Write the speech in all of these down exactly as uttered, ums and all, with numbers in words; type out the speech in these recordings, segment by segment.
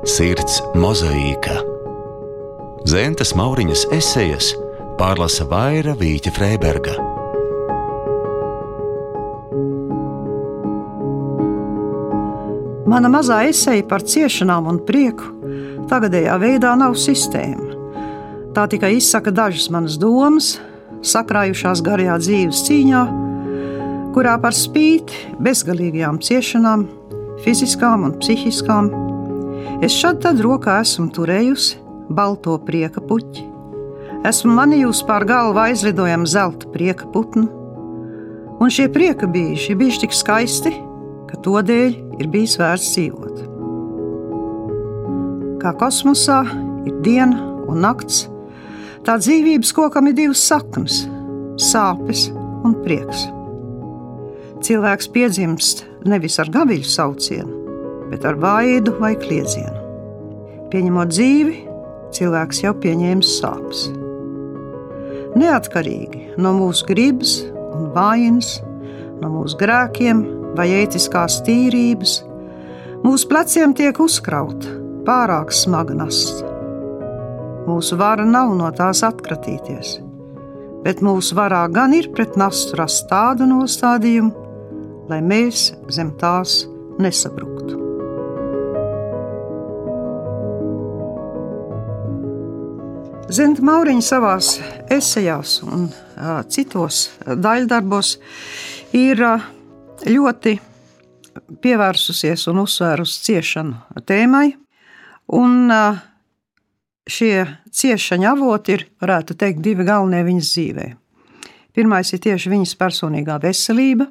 Sirds mozaīka. Zentas Mauriņas esejas pārlasa Vaira Vīķa Freiberga. Mana mazā eseja par ciešanām un prieku tagadējā veidā nav sistēma. Tā tikai izsaka dažas manas domas, sakrājušās garajā dzīves cīņā, kurā par spīti bezgalīgajām ciešanām, fiziskām un psihiskām, es šad tad rokā esmu turējusi balto prieka puķi. Esmu manījusi pār galvu aizlidojam zelta prieka putnu, un šie prieka brīži ir bijuši tik skaisti, ka to dēļ ir bijis vērts dzīvot. Kā kosmosā ir diena un nakts, tā dzīvības kokam ir divas saknes – sāpes un prieks. Cilvēks piedzimst nevis ar gaviļu saucienu, bet ar vaidu vai kliedzienu. Pieņemot dzīvi, cilvēks jau pieņēmis sāpes. Neatkarīgi no mūsu gribas un vainas, no mūsu grēkiem vai ētiskās tīrības, mūsu pleciem tiek uzkrauta pārāk smaga nasta. Mūsu vara nav no tās atkratīties, bet mūsu varā gan ir pret nastu rast tādu nostādījumu, lai mēs zem tās nesabruktu. Zenta Mauriņa savās esejās un uh, citos daļdarbos ir uh, ļoti pievērsusies un uzsvērusi ciešanu tēmai, un uh, šie ciešanas avoti ir, varētu teikt, divi galvenie viņas dzīvē. Pirmais ir tieši viņas personīgā veselība,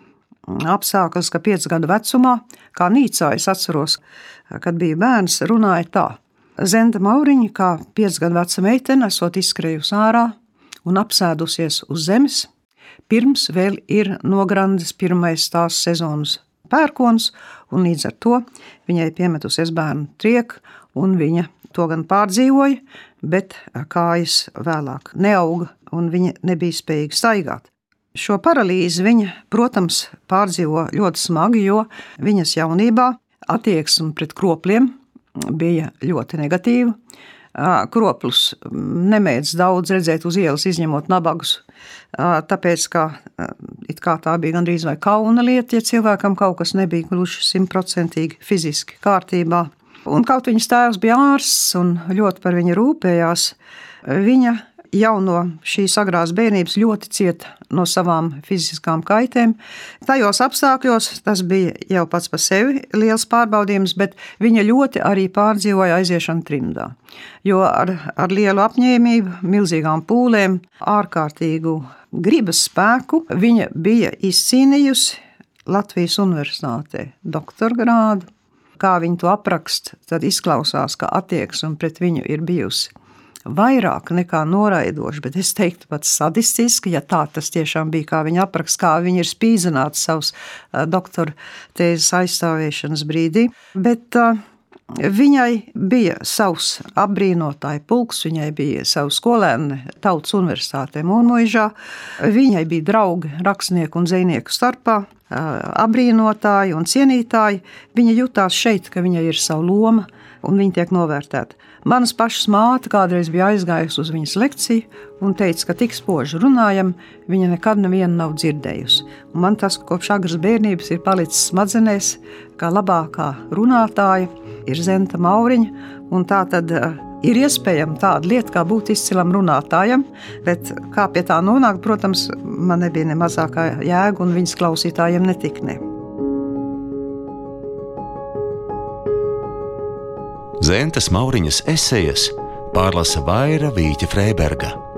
apstākļus, ka piecu gadu vecumā, kā Nīcā es atceros, kad bija bērns, runāja tā. Zenta Mauriņa, kā piecu gadu veca meitene, esot izskrējusi ārā un apsēdusies uz zemes, pirms vēl ir nograndis pirmais tās sezonas pērkons, un līdz ar to viņai piemetusies bērnu trieka, un viņa to gan pārdzīvoja, bet kājas vēlāk neauga, un viņa nebija spējīga staigāt. Šo paralīzi viņa, protams, pārdzīvo ļoti smagi, jo viņas jaunībā attieksme pret kropļiem bija ļoti negatīva. Kroplus nemēdz daudz redzēt uz ielas, izņemot nabagus, tāpēc, ka it kā tā bija gandrīz vai kauna lieta, ja cilvēkam kaut kas nebija gluži simtprocentīgi fiziski kārtībā. Un kaut viņas tēvs bija ārsts un ļoti par viņu rūpējās, viņa jau no šīs agrās bērnības ļoti cieta no savām fiziskām kaitēm. Tajos apstākļos tas bija jau pats par sevi liels pārbaudījums, bet viņa ļoti arī pārdzīvoja aiziešanu trimdā. Jo ar, ar lielu apņēmību, milzīgām pūlēm, ārkārtīgu gribas spēku viņa bija izcīnījusi Latvijas Universitātē doktorgrādu. Kā viņa to apraksta, tad izklausās, ka attieksme pret viņu ir bijusi vairāk nekā noraidoši, bet es teiktu pat sadistiski, ja tā tas tiešām bija, kā viņa apraksta, kā viņa ir spīdzināta savus doktora tēzes aizstāvēšanas brīdī. Bet uh, viņai bija savs apbrīnotāju pulks, viņai bija savu skolēni Tautas Universitātē Mūrmuižā, viņai bija draugi rakstnieku un zvejnieku starpā, apbrīnotāji un cienītāji. Viņa jutās šeit, ka viņai ir sava loma un viņa tiek novērtēta. Manas pašas māte kādreiz bija aizgājusi uz viņas lekciju un teica, ka tik spoži runājam, viņa nekad nevienu nav dzirdējusi. Un man tas kopš agras bērnības ir palicis smadzenēs, kā labākā runātāja ir Zenta Mauriņa, un tā tad ir iespējama tāda lieta, kā būt izcilam runātājam, bet kā pie tā nonākt, protams, man nebija ne mazākā jēga un viņas klausītājiem netik ne. Zentas Mauriņas esejas pārlasa Vaira Vīķa Freiberga.